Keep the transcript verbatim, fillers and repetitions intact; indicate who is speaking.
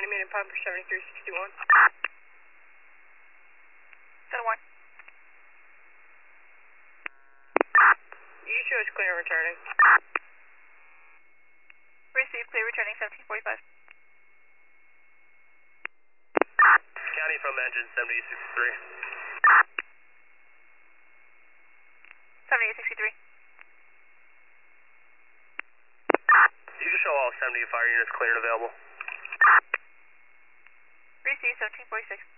Speaker 1: ninety minute pump for seventy-three sixty-one.
Speaker 2: seven one.
Speaker 1: You show us clear returning.
Speaker 2: Receive, clear returning seventeen forty-five.
Speaker 3: County from engine seventy-eight sixty-three.
Speaker 2: seventy-eight sixty-three.
Speaker 3: You can show all seventy fire units clear and available.
Speaker 2: Receive seventeen forty-six.